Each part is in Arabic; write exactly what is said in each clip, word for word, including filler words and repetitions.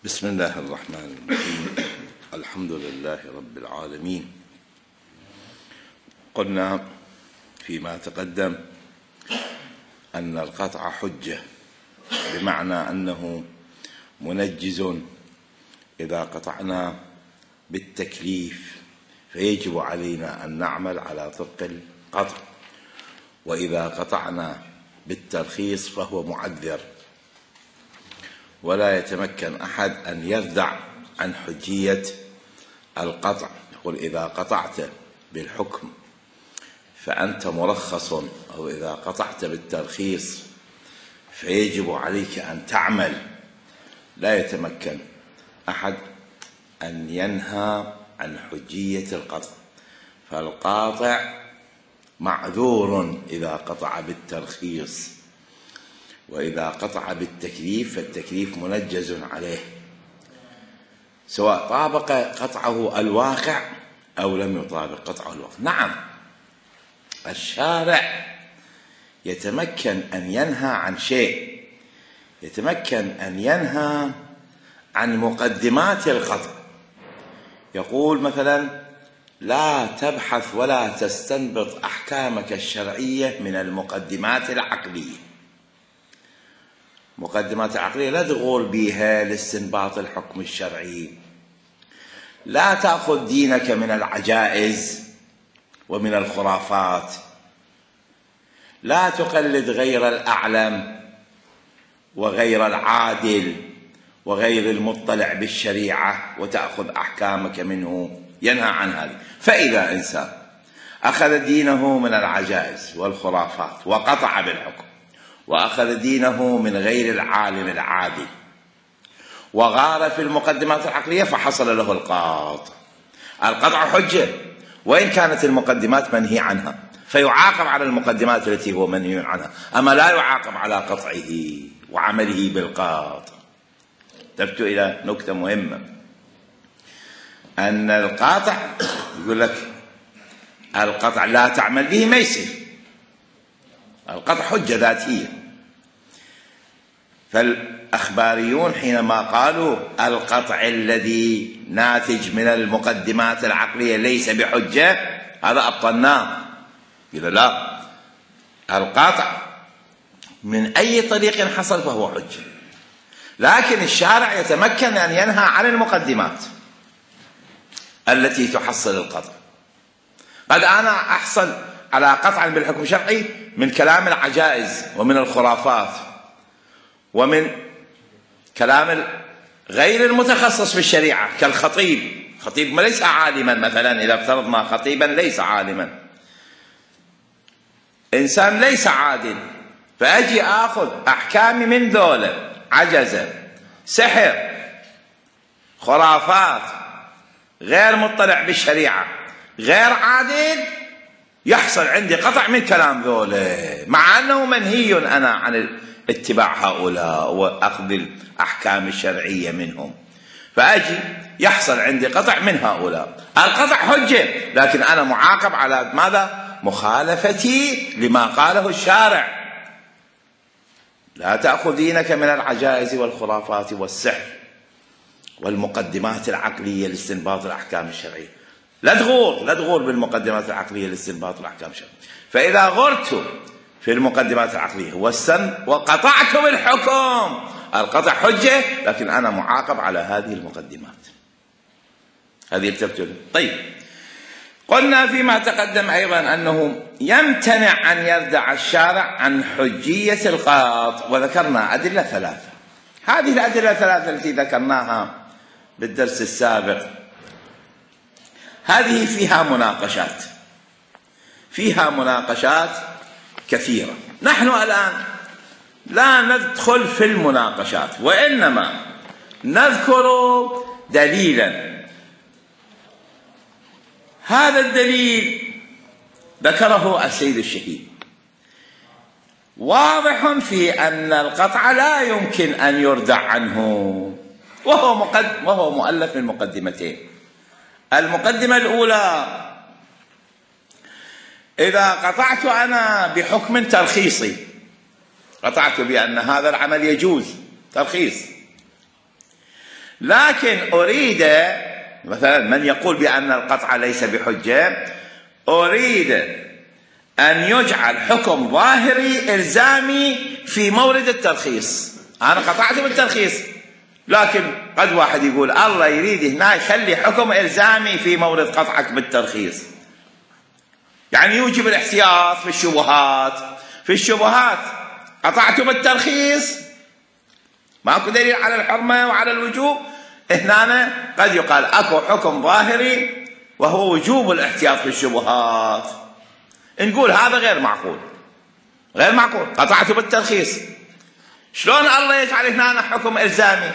بسم الله الرحمن الرحيم. الحمد لله رب العالمين. قلنا فيما تقدم أن القطع حجة، بمعنى أنه منجز. إذا قطعنا بالتكليف فيجب علينا أن نعمل على طبق القطع، وإذا قطعنا بالترخيص فهو معذر، ولا يتمكن أحد أن يردع عن حجية القطع. يقول إذا قطعت بالحكم فأنت مرخص، أو إذا قطعت بالترخيص فيجب عليك أن تعمل. لا يتمكن أحد أن ينهى عن حجية القطع، فالقاطع معذور إذا قطع بالترخيص، وإذا قطع بالتكليف فالتكليف منجز عليه، سواء طابق قطعه الواقع أو لم يطابق قطعه الواقع. نعم، الشارع يتمكن أن ينهى عن شيء، يتمكن أن ينهى عن مقدمات القطع. يقول مثلا: لا تبحث ولا تستنبط أحكامك الشرعية من المقدمات العقلية. مقدمات عقلية لا تغول بها لاستنباط الحكم الشرعي. لا تأخذ دينك من العجائز ومن الخرافات. لا تقلد غير الأعلم وغير العادل وغير المطلع بالشريعة وتأخذ أحكامك منه. ينهى عن هذا. فإذا إنسان أخذ دينه من العجائز والخرافات وقطع بالحكم، وأخذ دينه من غير العالم العادل وغار في المقدمات العقلية، فحصل له القاطع. القطع حجة وإن كانت المقدمات منهي عنها، فيعاقب على المقدمات التي هو منهي عنها، أما لا يعاقب على قطعه وعمله بالقاطع. انتبهت إلى نكتة مهمة، أن القاطع يقول لك القطع لا تعمل به ما يصير. القطع حجة ذاتية. فالأخباريون حينما قالوا القطع الذي ناتج من المقدمات العقلية ليس بحجة، هذا أبطلناه. إذا لا، القطع من أي طريق حصل فهو حجة، لكن الشارع يتمكن أن ينهى عن المقدمات التي تحصل القطع. قد أنا أحصل على قطع بالحكم الشرعي من كلام العجائز ومن الخرافات ومن كلام غير المتخصص في الشريعة كالخطيب. خطيب ما ليس عالما، مثلا إذا افترضنا خطيبا ليس عالما، إنسان ليس عادل، فأجي آخذ أحكامي من ذولا: عجزة، سحر، خرافات، غير مطلع بالشريعة، غير عادل، يحصل عندي قطع من كلام ذولا، مع أنه منهي أنا عن اتباع هؤلاء وأخذ الأحكام الشرعية منهم، فأجي يحصل عندي قطع من هؤلاء. القطع حجة، لكن أنا معاقب على ماذا؟ مخالفتي لما قاله الشارع. لا تأخذ دينك من العجائز والخرافات والسحر والمقدمات العقلية لاستنباط الأحكام الشرعية. لا تغور لا تغور بالمقدمات العقلية لاستنباط الأحكام الشرعية. فإذا غرت في المقدمات العقلية والسن وقطعت بالحكم، القطع حجة، لكن أنا معاقب على هذه المقدمات. هذه التبتل. طيب، قلنا فيما تقدم أيضا أنه يمتنع أن يردع الشارع عن حجية القاطع، وذكرنا أدلة ثلاثة. هذه الأدلة الثلاثة التي ذكرناها بالدرس السابق، هذه فيها مناقشات فيها مناقشات كثيرة. نحن الآن لا ندخل في المناقشات، وإنما نذكر دليلا. هذا الدليل ذكره السيد الشهيد، واضح في أن القطع لا يمكن أن يردع عنه، وهو, مقد وهو مؤلف من مقدمتين. المقدمة الأولى: إذا قطعت أنا بحكم ترخيصي، قطعت بأن هذا العمل يجوز، ترخيص، لكن أريد مثلا من يقول بأن القطع ليس بحجة، أريد أن يجعل حكم ظاهري إلزامي في مورد الترخيص. أنا قطعت بالترخيص، لكن قد واحد يقول الله يريد هنا يخلي حكم إلزامي في مورد قطعك بالترخيص، يعني يوجب الاحتياط في الشبهات. في الشبهات قطعت بالترخيص، ماكو دليل على الحرمة وعلى الوجوب، هنا قد يقال اكو حكم ظاهري وهو وجوب الاحتياط في الشبهات. نقول هذا غير معقول، غير معقول. قطعت بالترخيص، شلون الله يجعل هنا حكم إلزامي؟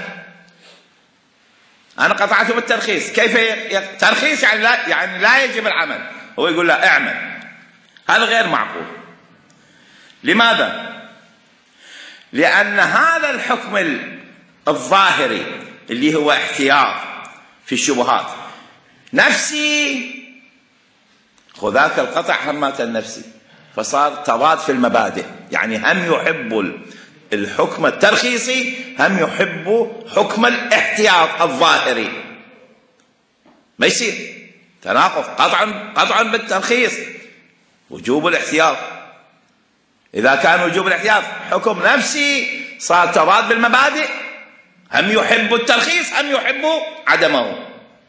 أنا قطعت بالترخيص، كيف ي... ترخيص يعني لا يعني لا يجب العمل، هو يقول لا اعمل. هذا غير معقول. لماذا؟ لأن هذا الحكم الظاهري اللي هو احتياط في الشبهات نفسي، خذاك القطع همات النفسي، فصار تضاد في المبادئ، يعني هم يحب الحكم الترخيصي هم يحب حكم الاحتياط الظاهري. ما يصير تناقض، قطعا قطعا بالترخيص وجوب الاحتياط. إذا كان وجوب الاحتياط حكم نفسي صار تضاد بالمبادئ، هم يحب الترخيص هم يحب عدمه.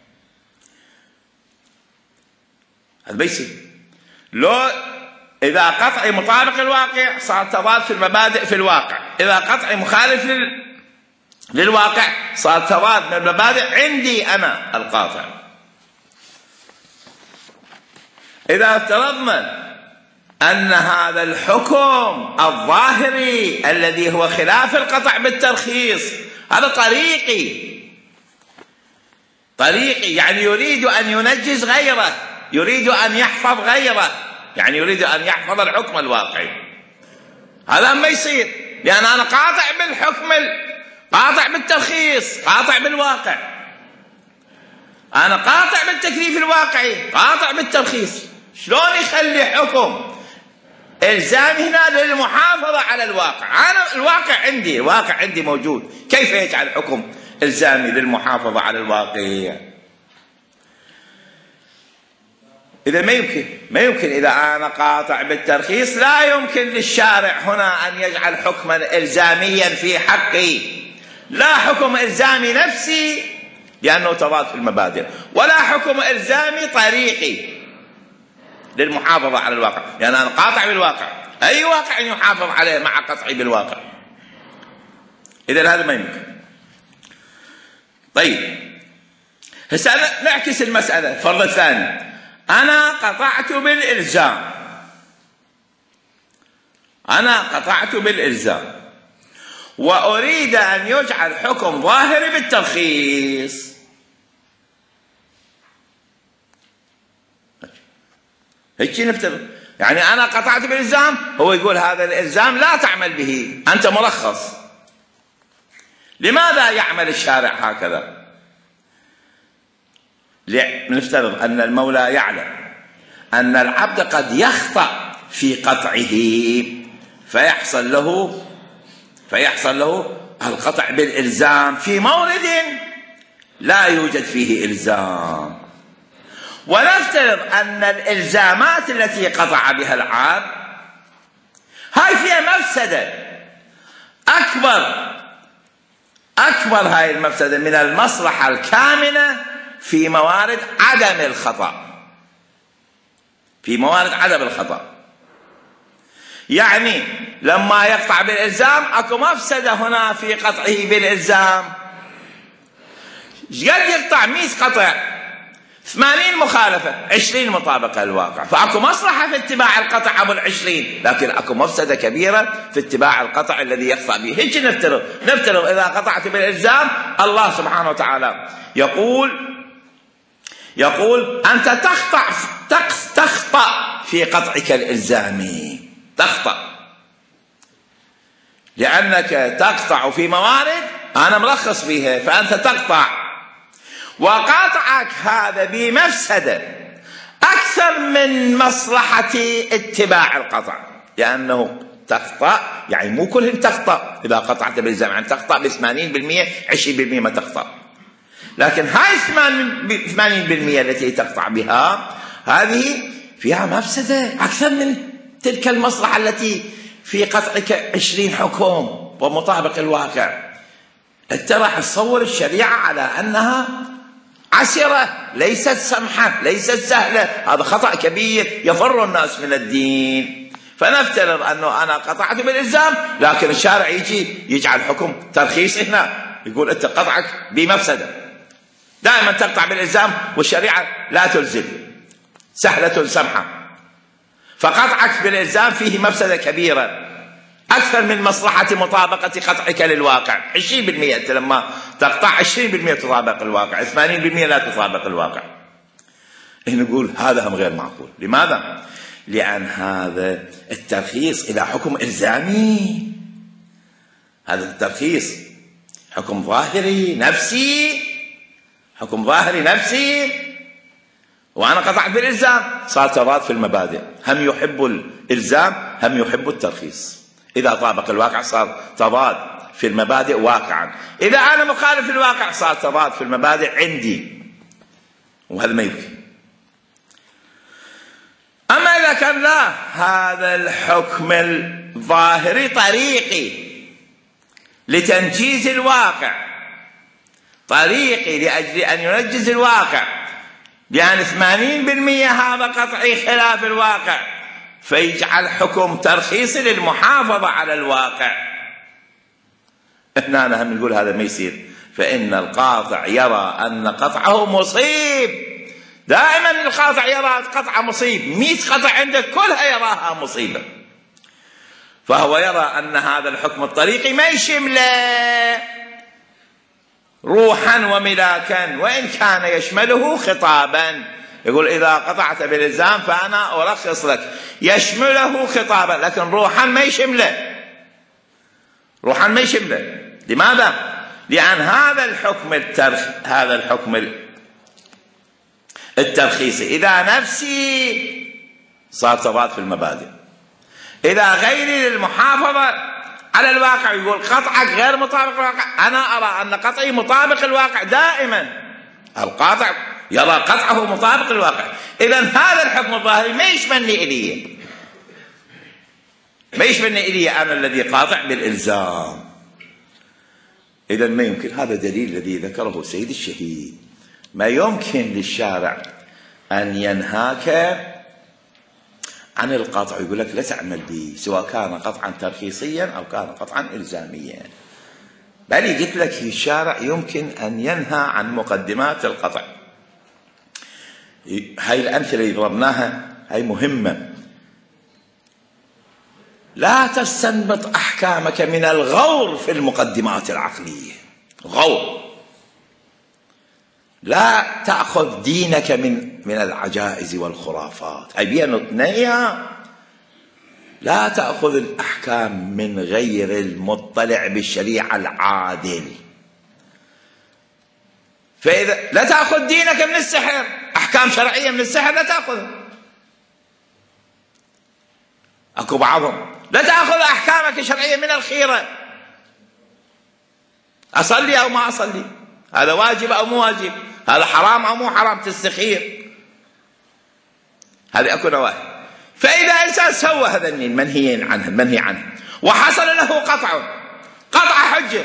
هذا بيصير. لو إذا قطعي مطابق الواقع صار تضاد في المبادئ في الواقع، إذا قطعي مخالف لل... للواقع صار تضاد من المبادئ عندي أنا القاطع. إذا افترضنا أن هذا الحكم الظاهري الذي هو خلاف القطع بالترخيص هذا طريقي، طريقي يعني يريد أن ينجز غيره، يريد أن يحفظ غيره، يعني يريد أن يحفظ الحكم الواقعي. هذا ما يصير، لأن أنا قاطع بالحكم، قاطع بالترخيص، قاطع بالواقع. أنا قاطع بالتكليف الواقعي، قاطع بالترخيص. شلون يخلي حكم إلزامي هنا للمحافظة على الواقع؟ أنا الواقع عندي، الواقع عندي موجود، كيف يجعل حكم إلزامي للمحافظة على الواقع؟ إذا ما يمكن، ما يمكن. إذا أنا قاطع بالترخيص لا يمكن للشارع هنا أن يجعل حكما إلزاميا في حقي، لا حكم إلزامي نفسي لأنه تضاد في المبادئ، ولا حكم إلزامي طريقي للمحافظة على الواقع، لأن يعني أنا قاطع بالواقع، أي واقع يحافظ عليه مع قطعي بالواقع. إذا هذا ما يمكن. طيب هسه نعكس المسألة. الفرض الثاني، أنا قطعت بالإلزام، أنا قطعت بالإلزام وأريد أن يجعل حكم ظاهري بالترخيص. هيك نفترض، يعني أنا قطعت بالإلزام، هو يقول هذا الإلزام لا تعمل به، أنت مرخص. لماذا يعمل الشارع هكذا؟ نفترض أن المولى يعلم أن العبد قد يخطأ في قطعه فيحصل له فيحصل له القطع بالإلزام في مورد لا يوجد فيه إلزام. ونفترض أن الإلزامات التي قطع بها العبد هاي فيها مفسدة أكبر، أكبر هاي المفسدة من المصلحة الكامنة في موارد عدم الخطأ، في موارد عدم الخطأ. يعني لما يقطع بالإلزام أكو مفسدة هنا في قطعه بالإلزام. قد يقطع مئة قطع، ثمانين مخالفة، عشرين مطابقة للواقع، فأكو مصلحة في اتباع القطع أبو العشرين، لكن أكو مفسدة كبيرة في اتباع القطع الذي يقطع به. هيك نفترض نفترض إذا قطعت بالإلزام الله سبحانه وتعالى يقول يقول أنت تخطأ تخطأ في قطعك الإلزامي، تخطأ لأنك تقطع في موارد أنا مرخص فيها، فأنت تقطع، وقطعك هذا بمفسدة أكثر من مصلحة اتباع القطع، لأنه تخطأ يعني مو كلهم تخطأ. إذا قطعت بالإلزام يعني تخطأ بثمانين بالمئة، عشرين بالمئة ما تخطأ. لكن هاي ثمانين بالمئة التي تقطع بها هذه فيها مفسدة أكثر من تلك المصلحة التي في قطعك عشرين حكم ومطابق الواقع. أنت راح تصور الشريعة على أنها عسرة، ليست سمحة، ليست سهلة. هذا خطأ كبير يفر الناس من الدين. فنفترض أنه أنا قطعت بالإلزام، لكن الشارع يجي يجعل حكم ترخيص هنا، يقول أنت قطعك بمفسدة. دائما تقطع بالإلزام والشريعة لا تلزم، سهلة سمحة. فقطعك بالإلزام فيه مفسدة كبيرة أكثر من مصلحة مطابقة قطعك للواقع. عشرين بالمئة أنت لما تقطع عشرين بالمئة تطابق الواقع، ثمانين بالمئة لا تطابق الواقع. نقول هذا هم غير معقول. لماذا؟ لأن هذا الترخيص إلى حكم إلزامي. هذا الترخيص حكم ظاهري نفسي، حكم ظاهري نفسي، وأنا قطعت بالإلزام. صار تضاد في المبادئ، هم يحب الإلزام هم يحب الترخيص. إذا طابق الواقع صار تضاد في المبادئ واقعا، إذا أنا مخالف الواقع صار تضاد في المبادئ عندي، وهذا ما يمكن. أما إذا كان لا، هذا الحكم الظاهري طريقي لتنجيز الواقع، طريقي لأجل أن ينجز الواقع، يعني ثمانين بالمئة هذا قطعي خلاف الواقع، فيجعل حكم ترخيصي للمحافظة على الواقع. هنا أنا هم نقول هذا ما يصير، فإن القاطع يرى أن قطعه مصيب. دائما القاطع يرى قطعه مصيب، مئة قطع عندك كلها يراها مصيبة، فهو يرى أن هذا الحكم الطريقي ما يشمله روحا وملاكا، وإن كان يشمله خطابا. يقول إذا قطعت بالإلزام فأنا أرخص لك، يشمله خطابا، لكن روحا ما يشمله، روحا ما يشمله. لماذا؟ لأن هذا الحكم الترخ... هذا الحكم الترخيصي إذا نفسي صار تضاد في المبادئ، إذا غيري للمحافظة على الواقع يقول قطعك غير مطابق الواقع، أنا أرى أن قطعي مطابق الواقع. دائما القاطع يرى قطعه مطابق الواقع. إذن هذا الحكم الظاهري ما يشملني إليه، ما يشملني إليه أنا الذي قاطع بالإلزام. إذن ما يمكن. هذا دليل الذي ذكره سيد الشهيد، ما يمكن للشارع أن ينهاك عن القطع، يقول لك لا تعمل به، سواء كان قطعا ترخيصيا أو كان قطعا إلزاميا. بل قلت لك الشارع يمكن أن ينهى عن مقدمات القطع. هاي الأمثلة اللي ضربناها هاي مهمة. لا تستنبط أحكامك من الغور في المقدمات العقلية، غور. لا تأخذ دينك من من العجائز والخرافات. هاي بيها لا تأخذ الأحكام من غير المطلع بالشريعة العادل. فإذا لا تأخذ دينك من السحر، أحكام شرعية من السحر لا تأخذ. أكو بعضهم لا تأخذ أحكامك الشرعية من الخيرة، أصلي أو ما أصلي، هذا واجب أو مو واجب، هذا حرام أو مو حرام، تستخير. هذه أكو نواهي. فإذا إنسان سوى هذا المنهي عنه المنهي عنه وحصل له قطعه، قطع حجة،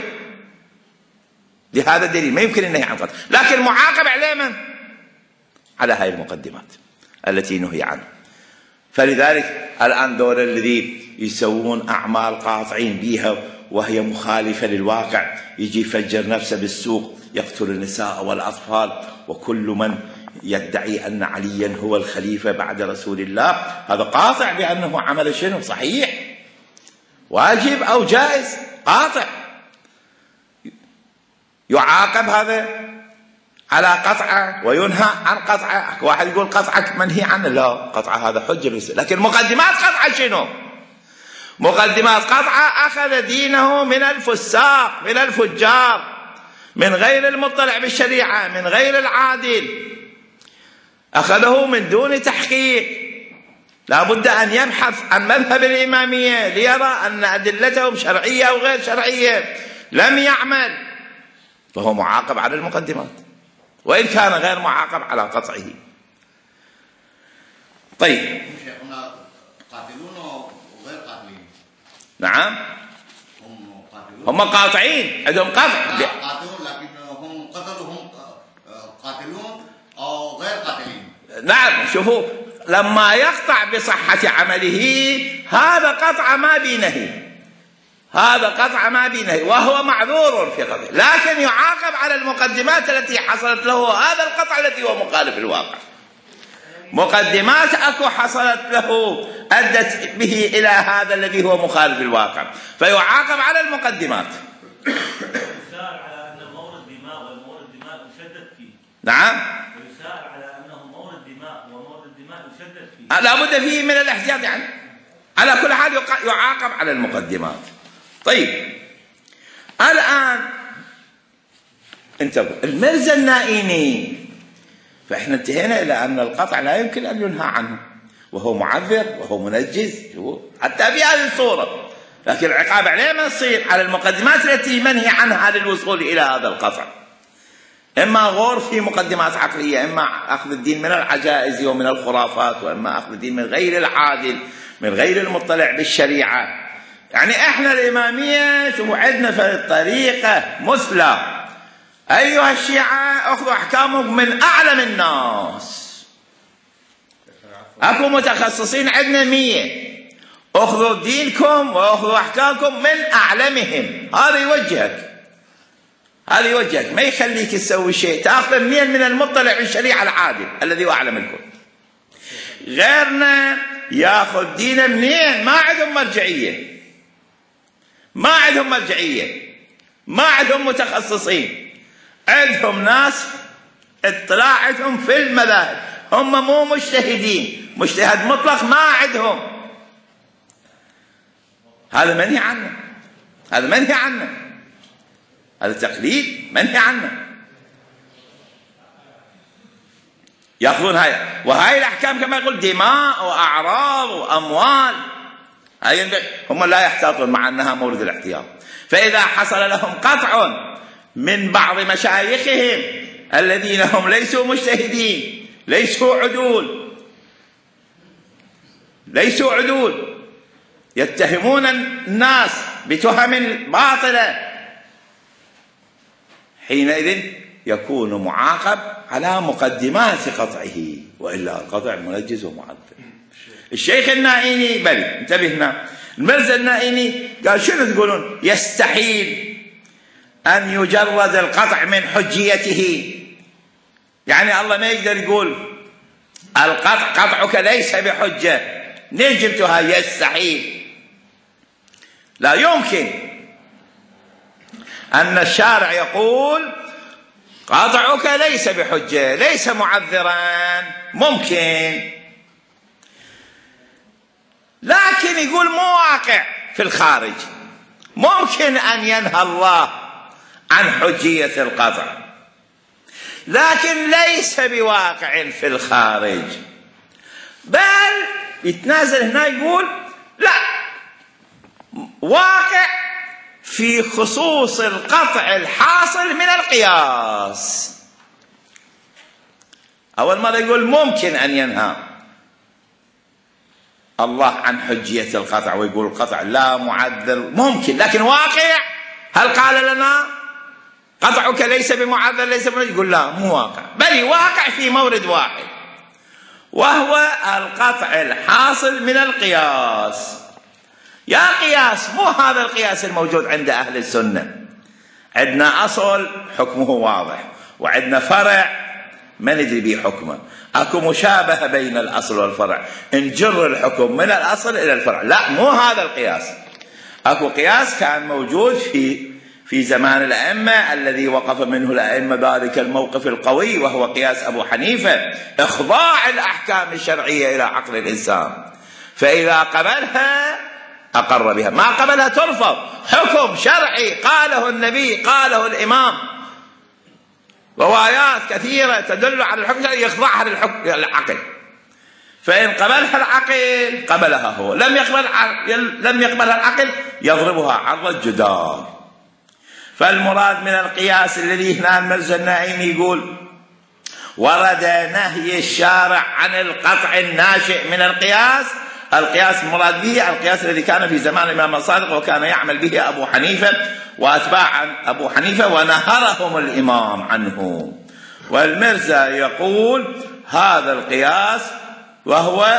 لهذا دليل ما يمكن النهي عن قطع، لكن معاقب عليه من؟ على هاي المقدمات التي نهي عنها. فلذلك الآن دول الذي يسوون أعمال قاطعين بها وهي مخالفة للواقع، يجي يفجر نفسه بالسوق، يقتل النساء والأطفال، وكل من يدعي أن عليا هو الخليفة بعد رسول الله هذا قاطع بأنه عمل شنو؟ صحيح، واجب أو جائز، قاطع. يعاقب هذا على قطعه وينهى عن قطعه. واحد يقول قطعك منهي عنه، لا، قطعه هذا حجة، لكن مقدمات قطعه شنو؟ مقدمات قطعه أخذ دينه من الفساق، من الفجار، من غير المطلع بالشريعة، من غير العادل، أخذه من دون تحقيق. لا بد أن يبحث عن مذهب الإمامية ليرى أن أدلتهم شرعية أو غير شرعية، لم يعمل فهو معاقب على المقدمات. وإن كان غير معاقب على قطعه. طيب شيخنا قاتلون وغير قاتلين. نعم هم قاتلون، هم قاطعين عندهم قطع. قاتلون لكن هم قتلوا، هم قاتلون أو غير قاتلين. نعم شوفوا، لما يقطع بصحة عمله هذا قطع ما بينهي، هذا قطع ما بينهي وهو معذور في قطعه، لكن يعاقب على المقدمات التي حصلت له هذا القطع الذي هو مخالف الواقع. مقدمات أكو حصلت له أدت به إلى هذا الذي هو مخالف الواقع، فيعاقب على المقدمات. ويسار على أنه مورد دماء والمورد دماء يشدد فيه. نعم ويسار على أنه مورد دماء ومورد دماء يشدد فيه. لا بد فيه من الاحتياط يعني. على كل حال يعاقب على المقدمات. طيب الآن انتبهوا، المرزا النائيني، فإحنا انتهينا إلى أن القطع لا يمكن أن ينهى عنه، وهو معذر وهو منجز حتى في هذه الصورة، لكن العقاب عليه ما يصير على المقدمات التي منهي عنها للوصول إلى هذا القطع، إما غور في مقدمات عقلية، إما أخذ الدين من العجائز ومن الخرافات، وإما أخذ الدين من غير العادل، من غير المطلع بالشريعة. يعني إحنا الإمامية شوفوا عندنا في الطريقة مثلى. أيها الشيعة أخذوا أحكامكم من أعلم الناس، أكو متخصصين عندنا مية، أخذوا دينكم وأخذوا أحكامكم من أعلمهم. هذا يوجهك، هذا يوجهك، ما يخليك تسوي شيء، تأخذ منين؟ من المطلع بالشريعة العادل الذي هو أعلم الكل. غيرنا ياخذ دينه منين؟ ما عندهم مرجعية، ما عندهم مرجعية، ما عندهم متخصصين، عندهم ناس اطلاعتهم في المذاهب، هم مو مجتهدين، مجتهد مطلق ما عندهم. هذا منهي عنه، هذا منهي عنه، هذا تقليد منهي عنه. يأخذون هاي، وهاي الأحكام كما يقول دماء وأعراض وأموال، هاي هم لا يحتاطون مع أنها مورد الاحتياط. فإذا حصل لهم قطع من بعض مشايخهم الذين هم ليسوا مجتهدين، ليسوا عدول، ليسوا عدول، يتهمون الناس بتهم باطلة، حينئذ يكون معاقب على مقدمات قطعه، وإلا القطع منجز ومعذر. الشيخ النائيني بلي انتبهنا، المرزا النائيني قال شنو تقولون؟ يستحيل أن يجرد القطع من حجيته، يعني الله ما يقدر يقول القطع قطعك ليس بحجة، منين جبتها؟ يستحيل، لا يمكن أن الشارع يقول قطعك ليس بحجة، ليس معذرا، ممكن، لكن يقول مو واقع في الخارج. ممكن أن ينهى الله عن حجية القطع، لكن ليس بواقع في الخارج، بل يتنازل هنا يقول لا، واقع في خصوص القطع الحاصل من القياس. أول مرة يقول ممكن أن ينهى الله عن حجية القطع ويقول القطع لا معذر، ممكن، لكن واقع هل قال لنا قطعك ليس بمعذر ليس بمعذر؟ يقول لا، مو واقع، بل واقع في مورد واحد، وهو القطع الحاصل من القياس. يا قياس، مو هذا القياس الموجود عند أهل السنة، عندنا أصل حكمه واضح، وعندنا فرع ما ندري به حكمه، أكو مشابهة بين الأصل والفرع، نجر الحكم من الأصل إلى الفرع، لا، مو هذا القياس. أكو قياس كان موجود في في زمان الأئمة الذي وقف منه الأئمة ذلك الموقف القوي، وهو قياس أبو حنيفة، إخضاع الأحكام الشرعية إلى عقل الإنسان، فإذا قبلها أقر بها، ما قبلها ترفض. حكم شرعي قاله النبي، قاله الإمام، روايات كثيرة تدل على الحكم الشرعي يخضعها للعقل، فإن قبلها العقل قبلها هو، لم يقبل لم يقبلها العقل يضربها عرض الجدار. فالمراد من القياس الذي هنا المرزا النائيني يقول ورد نهي الشارع عن القطع الناشئ من القياس. القياس المراد به القياس الذي كان في زمان الإمام الصادق وكان يعمل به أبو حنيفة وأتباع أبو حنيفة ونهرهم الإمام عنه. والمرزا يقول هذا القياس وهو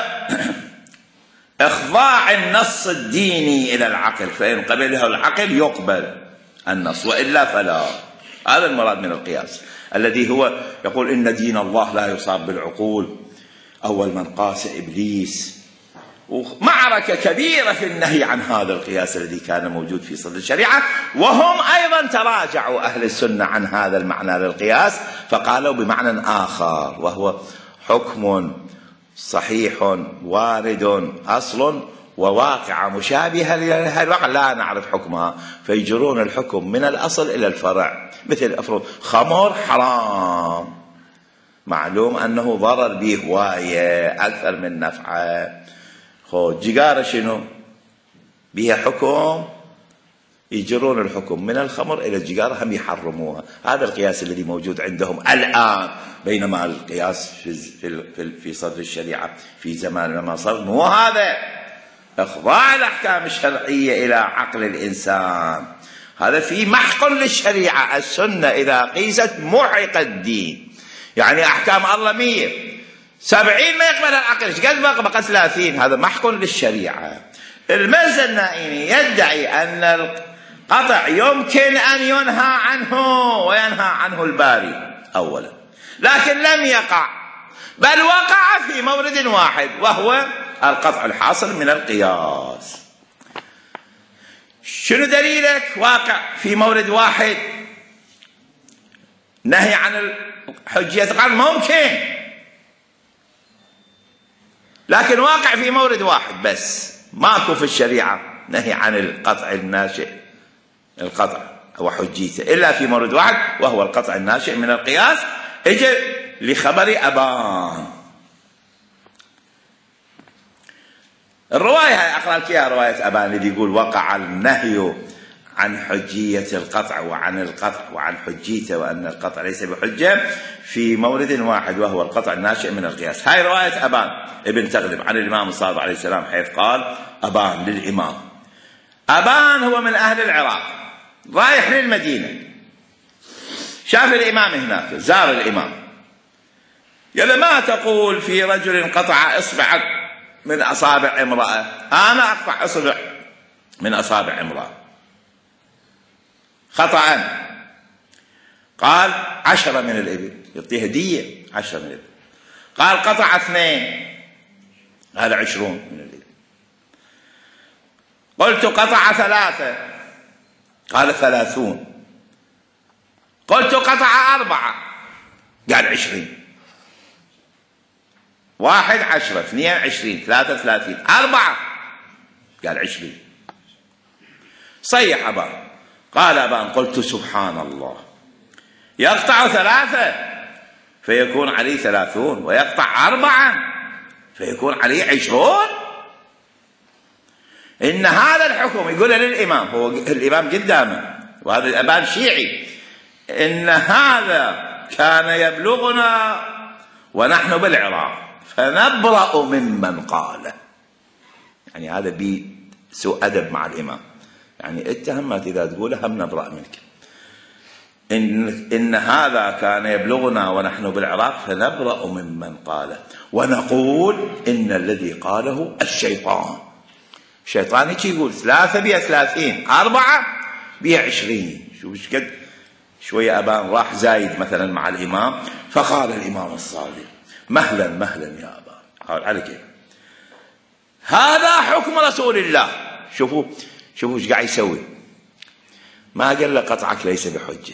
إخضاع النص الديني إلى العقل، فإن قبله العقل يقبل النص وإلا فلا. هذا المراد من القياس الذي هو يقول إن دين الله لا يصاب بالعقول. أول من قاس إبليس، ومعركة كبيرة في النهي عن هذا القياس الذي كان موجود في صدر الشريعة. وهم أيضا تراجعوا أهل السنة عن هذا المعنى للقياس فقالوا بمعنى آخر وهو حكم صحيح وارد أصل وواقع مشابهة لهذا الواقع لا نعرف حكمها، فيجرون الحكم من الأصل إلى الفرع. مثل أفرض خمر حرام، معلوم أنه ضرر به هواية أكثر من نفعه. خو جيجارة شنو بها حكم، يجرون الحكم من الخمر إلى الجيجارة هم يحرموها. هذا القياس الذي موجود عندهم الآن، بينما القياس في في في صدر الشريعة في زمان ما صار مو هذا. إخضاع الأحكام الشرعية إلى عقل الإنسان، هذا في محق للشريعة. السنة إذا قيست محق الدين، يعني أحكام الله مية سبعين ما يقبل العقل، ايش قد بقى بقى ثلاثين، هذا محق للشريعة. المرزا النائيني يدعي أن القطع يمكن أن ينهى عنه وينهى عنه الباري أولا، لكن لم يقع، بل وقع في مورد واحد وهو القطع الحاصل من القياس. شنو دليلك واقع في مورد واحد نهي عن الحجية؟ قال ممكن، لكن واقع في مورد واحد بس، ماكو في الشريعة نهي عن القطع الناشئ القطع وحجيته إلا في مورد واحد وهو القطع الناشئ من القياس. اجى لخبر أبان. الرواية أقرأ لك إياها، رواية أبان اللي يقول وقع النهي عن حجية القطع وعن القطع وعن حجيته وأن القطع ليس بحجة في مورد واحد وهو القطع الناشئ من القياس. هاي رواية أبان ابن تغلب عن الإمام الصادق عليه السلام، حيث قال أبان للإمام. أبان هو من أهل العراق، رايح للمدينة، شاف الإمام هناك، زار الإمام، قال ما تقول في رجل قطع إصبعك من أصابع امرأة؟ أنا أقطع إصبع من أصابع امرأة خطأ. قال عشرة من الإبل، يعطيه هدية عشرة من الإبل. قال قطع اثنين، هذا عشرون من الإبل. قلت قطع ثلاثة، قال ثلاثون. قلت قطع أربعة، قال عشرين. واحد عشرة، اثنين عشرين، ثلاثة ثلاثين، أربعة قال عشرين. صيح أبان. قال أبان قلت سبحان الله، يقطع ثلاثة فيكون عليه ثلاثون، ويقطع أربعة فيكون عليه عشرون. إن هذا الحكم يقول للإمام، هو الإمام قدامه وهذا الأبان شيعي، إن هذا كان يبلغنا ونحن بالعراق فنبرأ ممن قال. يعني هذا بسوء أدب مع الإمام، يعني اتهمت إذا تقوله هم نبرأ منك. إن, إن هذا كان يبلغنا ونحن بالعراق فنبرأ ممن قال، ونقول إن الذي قاله الشيطان. الشيطان يجي يقول ثلاثة بيها ثلاثين، أربعة بيها عشرين. شو مش قد شوية أبان راح زايد مثلا مع الإمام، فقال الإمام الصادق مهلا مهلا يا أبان. قال على كيف؟ هذا حكم رسول الله. شوفوا شوفوا ايش قاعد يسوي، ما قال له قطعك ليس بحجة.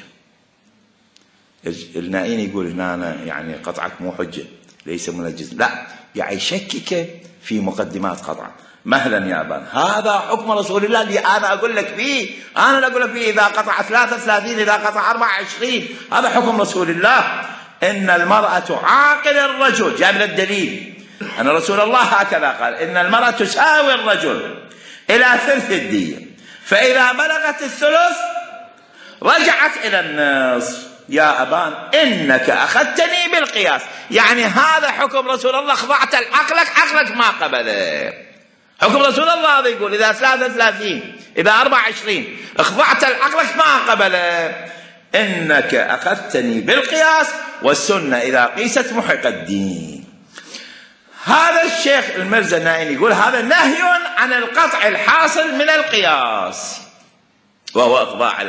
النائين يقول هنا أنا يعني قطعك مو حجة ليس منجز، لا، قاعد يشكك في مقدمات قطع. مهلا يا أبان، هذا حكم رسول الله اللي أنا أقول لك فيه، أنا اللي أقول لك فيه إذا قطع ثلاثة ثلاثين، إذا قطع أربعة عشرين، هذا حكم رسول الله. إن المرأة عاقل الرجل، جاب له الدليل أن رسول الله هكذا قال، إن المرأة تساوي الرجل إلى ثلث الدية، فإذا بلغت الثلث رجعت إلى النصف. يا أبان إنك أخذتني بالقياس، يعني هذا حكم رسول الله، خضعت عقلك، عقلك ما قبله. حكم رسول الله هذا يقول إذا ثلاثة وثلاثين إذا أربعة وعشرين اخضعت عقلك ما قبله. إنك أخذتني بالقياس والسنة إذا قيست محق الدين. هذا الشيخ المرزا النائين يقول هذا نهي عن القطع الحاصل من القياس، وهو إخضاع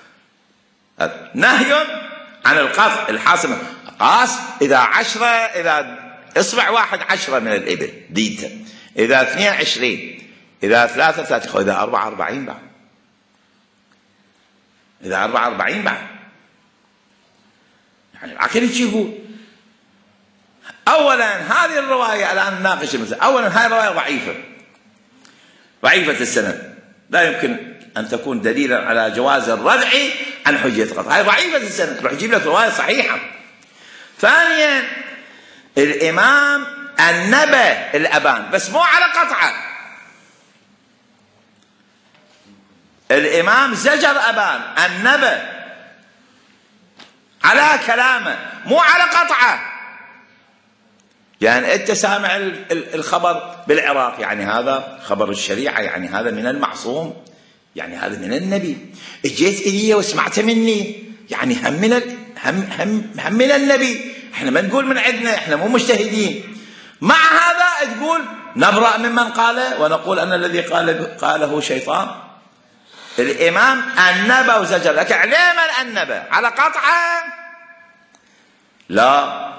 نهي عن القطع الحاصل من قاس. إذا عشرة إذا إصبع واحد عشرة من الإبل ديته، إذا اثنين عشرين، إذا ثلاثة ثلاثة، إذا أربعة أربعين بعد، إذا أربعة أربعين بعد. يعني العقل يقول أولا هذه الرواية الآن نناقش المسألة. أولا هذه الرواية ضعيفة، ضعيفة السند، لا يمكن أن تكون دليلا على جواز الردع عن حجية القطع، هذه ضعيفة السند، روح جيب لك رواية صحيحة. ثانيا الإمام النبى الأبان بس مو على قطعه، الإمام زجر أبان النبى على كلامه مو على قطعه. يعني أنت سامع الخبر بالعراق، يعني هذا خبر الشريعة، يعني هذا من المعصوم، يعني هذا من النبي. اجيت إلي وسمعت مني، يعني هم من هم هم هم من النبي. احنا ما نقول من عندنا، احنا مو مجتهدين. مع هذا تقول نبرأ ممن قال ونقول أن الذي قال قاله شيطان. الإمام النبى وزجر لك عليه من النبى على قطعه؟ لا،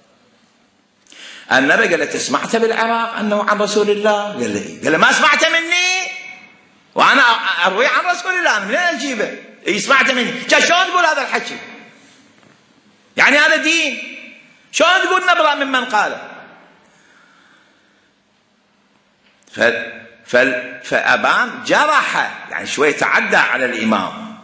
النبي قال له سمعت بالعراق أنه عن رسول الله؟ قال له قال له ما سمعت مني وأنا أروي عن رسول الله، أنا منين أجيبه؟ إيه سمعت مني؟ شلون تقول هذا الحكي؟ يعني هذا دين؟ شلون تقول نبرأ ممن قال؟ ف... ف... فأبان جرح، يعني شوي تعدى على الإمام.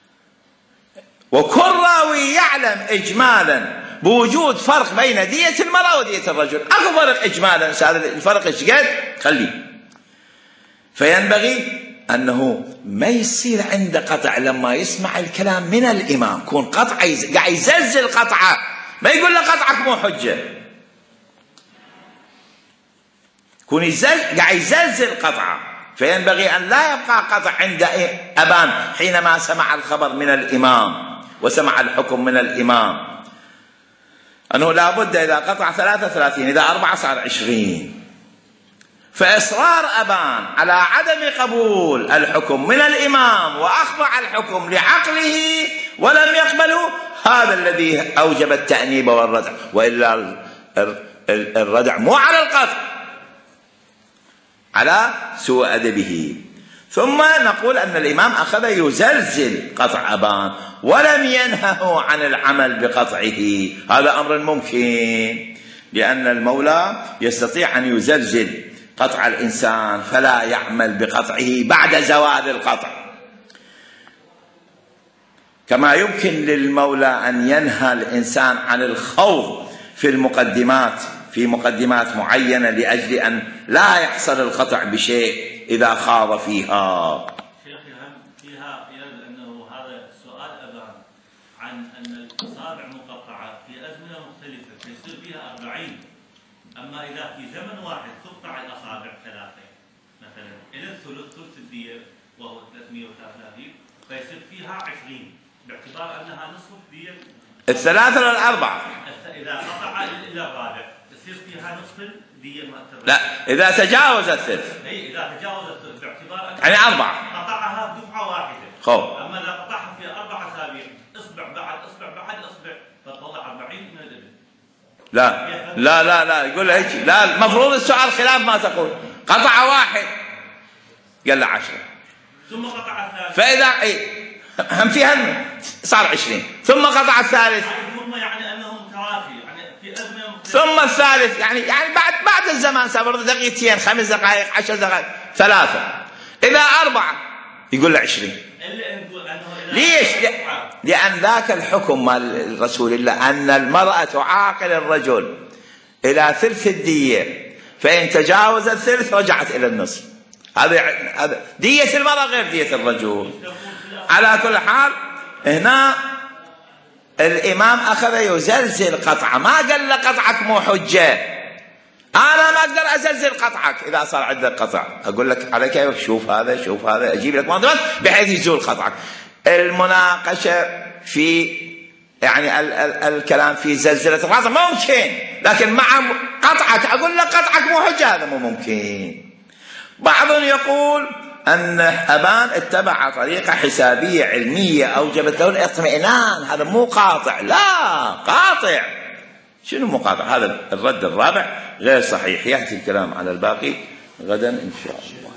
وكل راوي يعلم إجمالا بوجود فرق بين دية المرأة ودية الرجل، أكو فرق إجمالا، الفرق إيش قد خليه. فينبغي أنه ما يصير عنده قطع لما يسمع الكلام من الإمام، كون قطع قاعد يزلزل قطعه، ما يقول له قطعك مو حجة، كون يزل قاعد يزلزل قطعه. فينبغي أن لا يبقى قطع عند أبان حينما سمع الخبر من الإمام وسمع الحكم من الإمام، أنه لا بد إذا قطع ثلاثة ثلاثين إذا أربعة صار عشرين. فإصرار أبان على عدم قبول الحكم من الإمام وأخضع الحكم لعقله ولم يقبله، هذا الذي أوجب التأنيب والردع، وإلا الردع مو على القطع، على سوء أدبه. ثم نقول أن الإمام أخذ يزلزل قطع أبان ولم ينهه عن العمل بقطعه، هذا أمر ممكن، لأن المولى يستطيع أن يزلزل قطع الإنسان فلا يعمل بقطعه بعد زوال القطع، كما يمكن للمولى أن ينهى الإنسان عن الخوض في المقدمات في مقدمات معينة لأجل أن لا يحصل القطع بشيء إذا خاض فيها. شيخي هم فيها يرد أنه هذا السؤال أبان عن أن الأصابع مقطعة في أزمنة مختلفة فيصير فيها أربعين، أما إذا في زمن واحد تقطع الأصابع ثلاثة مثلا إلى الثلث ثلث الدية وهو ثلاثمئة وثلاثين فيصير فيها عشرين باعتبار أنها نصف الدية الثلاثة للأربعة. إذا قطع إلى الرابع يصير فيها نصف الدية المؤثرة. لا إذا تجاوز الثلث. أي إذا تجاوز الثلث باعتبار أن يعني أربعة قطعها دفعة واحدة. خو. أما إذا قطعها في أربع أسابيع إصبع بعد إصبع بعد إصبع فتطلع أربعين من الإبل. لا لا لا لا يقول هيك، لا المفروض السؤال خلاف ما تقول. قطع واحد قال له عشرة ثم قطع الثالث فإذا أي هم في هم صار عشرين ثم قطع الثالث ثم يعني أنهم ترافي يعني في أزمنة ثم الثالث يعني يعني بعد بعد الزمان صار دقيقتين خمس دقائق عشر دقائق ثلاثة إذا أربعة يقول له عشرين. ليش؟ لأن ذاك الحكم مال رسول الله أن المرأة تعاقل الرجل إلى ثلث الدية، فإن تجاوز الثلث رجعت إلى النصف. هذا هذا دية المرأة غير دية الرجل. على كل حال هنا الإمام أخذ يزلزل قطعة، ما قال له قطعك مو حجة. أنا ما أقدر أزلزل قطعك إذا صار عندك قطع، أقول لك على كيفك، شوف هذا شوف هذا، أجيب لك معطيات بحيث يزول قطعك. المناقشة في يعني ال ال الكلام في زلزلة القطع ممكن، لكن مع قطعك أقول لك قطعك مو حجة، هذا مو ممكن. بعض يقول أن أبان اتبع طريقة حسابية علمية أوجبت له الاطمئنان، هذا مو قاطع. لا، قاطع. شنو مو قاطع؟ هذا الرد الرابع غير صحيح. يأتي الكلام على الباقي غدا إن شاء الله.